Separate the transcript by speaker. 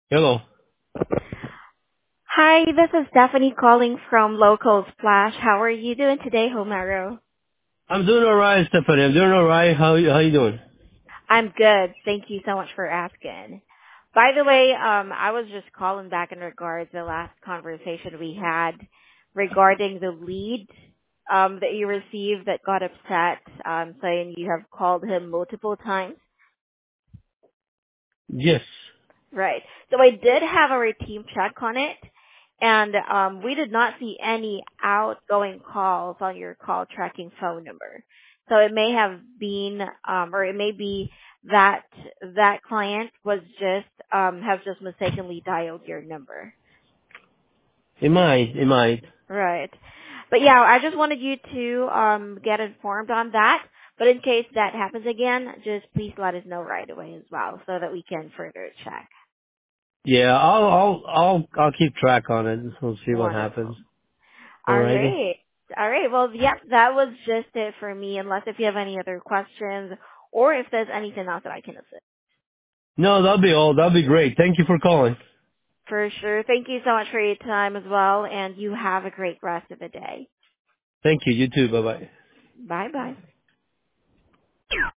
Speaker 1: Hello.
Speaker 2: Hi, this is Stephanie calling from Local Splash. How are you doing today, Homero?
Speaker 1: I'm doing alright, Stephanie. I'm doing alright. How you doing?
Speaker 2: I'm good. Thank you so much for asking. By the way, I was just calling back in regards to the last conversation we had regarding the lead that you received that got upset, saying you have called him multiple times.
Speaker 1: Yes.
Speaker 2: Right. So I did have our team check on it, and we did not see any outgoing calls on your call tracking phone number. So it may have been, or it may be that that client was just have just mistakenly dialed your number.
Speaker 1: It might. It might.
Speaker 2: Right. But yeah, I just wanted you to get informed on that. But in case that happens again, just please let us know right away as well, so that we can further check.
Speaker 1: Yeah, I'll keep track on it. We'll see what
Speaker 2: Wonderful.
Speaker 1: happens.
Speaker 2: All
Speaker 1: Alrighty.
Speaker 2: right. All right. Well, yep, that was just it for me, unless if you have any other questions or if there's anything else that I can assist.
Speaker 1: No, that'll be all. That'll be great. Thank you for calling.
Speaker 2: For sure. Thank you so much for your time as well, and you have a great rest of the day.
Speaker 1: Thank you. You too. Bye bye.
Speaker 2: Bye bye.